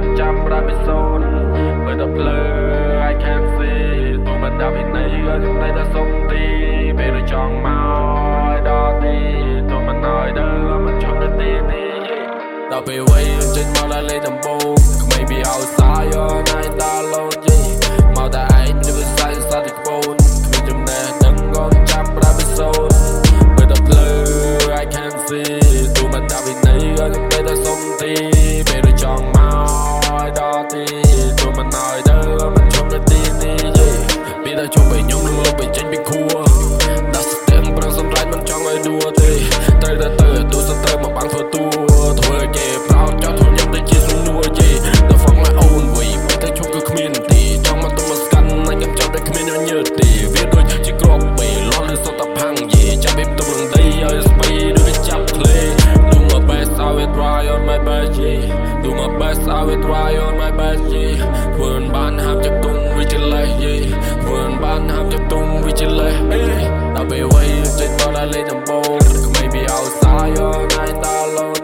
ចាំប្រៃសូនបើតែភ្លើ I can't see ទូមិនដល់ពីណីក៏ខ្ញុំតែសុំទីពេលចង់មកដល់ទីទូមិនឲ្យដើរមិនចង់ទៅទីនេះដល់ពេលវ័យចេញមកដល់លេងដំបូងក្មេងពីអូសាយោណៃដល់ឡូនយីមកតែឯងទៅសាយសាទីក្បូនគ្មានចំណេះដឹងក៏ចាំប្រៃសូនបើតែភ្លើ I can't see ទូមិនដល់ពីណីក៏ខ្ញុំតែសុំទីពេលចង់មកដល់ទីទូមិនឲ្យដើរមិនចង់ទៅទីនេះយីពេលតែជុំไปខ្ញុំនឹងលុបไปចេញពីខួរដាក់ស្ទឹងប្រឹងសម្រាប់មិនចង់ឲ្យដួលទេត្រូវតែទៅទូសត្រូវមកបាំងធ្វើតួធ្វើឲ្យគេប្រោតចោលធ្វើខ្ញុំដូចជាសំនួរយីដល់ហ្វងមកអូនវិញពេលតែជុំគឺគ្មានទីចង់មកទុំមកស្កាន់ណាខ្ញុំចាប់តែគ្មានញើសទេវាដូចជាក្របពេលលន់ឬសុទ្ធតែផាំងយីចាប់ពេលទុំនឹងដីឲ្យស្បៃដូចចាប់ក្លេ Do my best I will try on my best yeah Do my best I will try on my best yeah ធ្វើបានហាប់ចាប់ទុំវិជលេះយីធ្វើបានហាប់ចាប់ទុំវិជលេះដល់ពេលវ័យចេញមកដល់លេងដំបូងក្មេងពីអូសាយោណៃដល់ឡូន